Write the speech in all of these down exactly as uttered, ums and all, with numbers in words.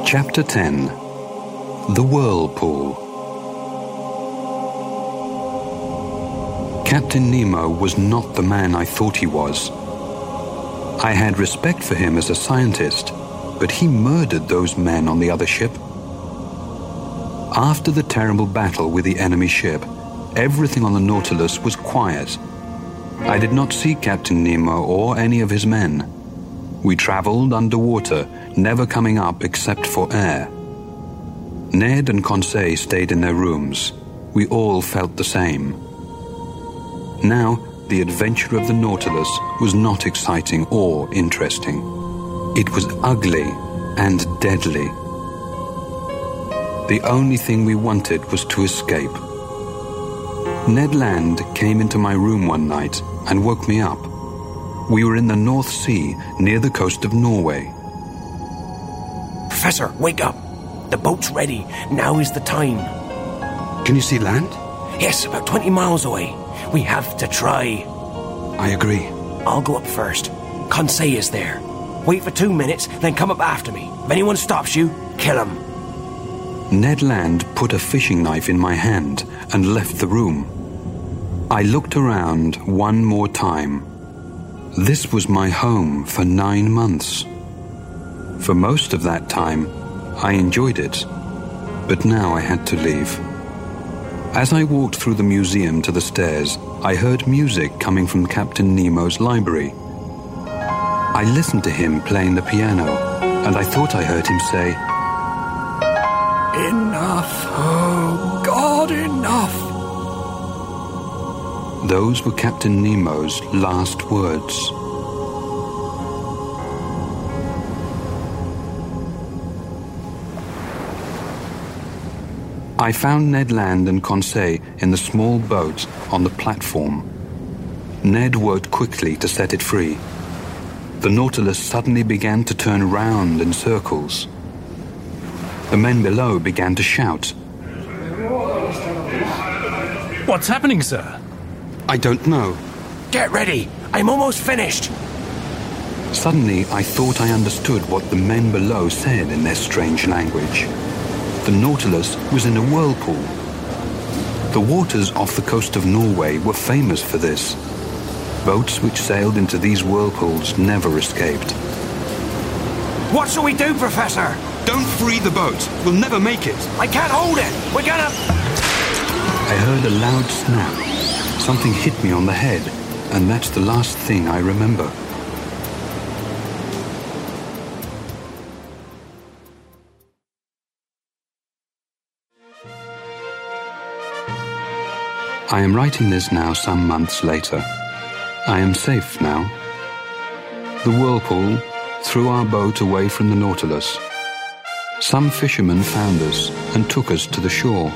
Chapter ten. The Whirlpool. Captain Nemo was not the man I thought he was. I had respect for him as a scientist, but he murdered those men on the other ship. After the terrible battle with the enemy ship, everything on the Nautilus was quiet. I did not see Captain Nemo or any of his men. We traveled underwater, never coming up except for air. Ned and Conseil stayed in their rooms. We all felt the same. Now, the adventure of the Nautilus was not exciting or interesting. It was ugly and deadly. The only thing we wanted was to escape. Ned Land came into my room one night and woke me up. We were in the North Sea, near the coast of Norway. Professor, wake up. The boat's ready. Now is the time. Can you see land? Yes, about twenty miles away. We have to try. I agree. I'll go up first. Conseil is there. Wait for two minutes, then come up after me. If anyone stops you, kill him. Ned Land put a fishing knife in my hand and left the room. I looked around one more time. This was my home for nine months. For most of that time, I enjoyed it, but now I had to leave. As I walked through the museum to the stairs, I heard music coming from Captain Nemo's library. I listened to him playing the piano, and I thought I heard him say, "Enough, oh God, enough." Those were Captain Nemo's last words. I found Ned Land and Conseil in the small boat on the platform. Ned worked quickly to set it free. The Nautilus suddenly began to turn round in circles. The men below began to shout. What's happening, sir? I don't know. Get ready. I'm almost finished. Suddenly, I thought I understood what the men below said in their strange language. The Nautilus was in a whirlpool. The waters off the coast of Norway were famous for this. Boats which sailed into these whirlpools never escaped. What shall we do, Professor? Don't free the boat. We'll never make it. I can't hold it. We're gonna... I heard a loud snap. Something hit me on the head, and that's the last thing I remember. I am writing this now some months later. I am safe now. The whirlpool threw our boat away from the Nautilus. Some fishermen found us and took us to the shore.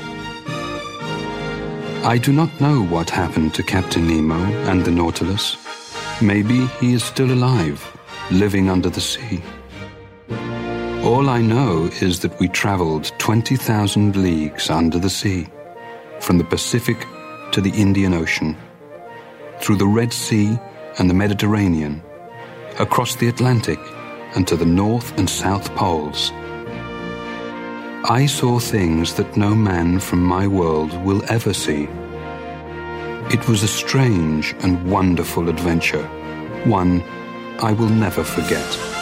I do not know what happened to Captain Nemo and the Nautilus. Maybe he is still alive, living under the sea. All I know is that we traveled twenty thousand leagues under the sea, from the Pacific to the Indian Ocean, through the Red Sea and the Mediterranean, across the Atlantic and to the North and South Poles. I saw things that no man from my world will ever see. It was a strange and wonderful adventure, one I will never forget.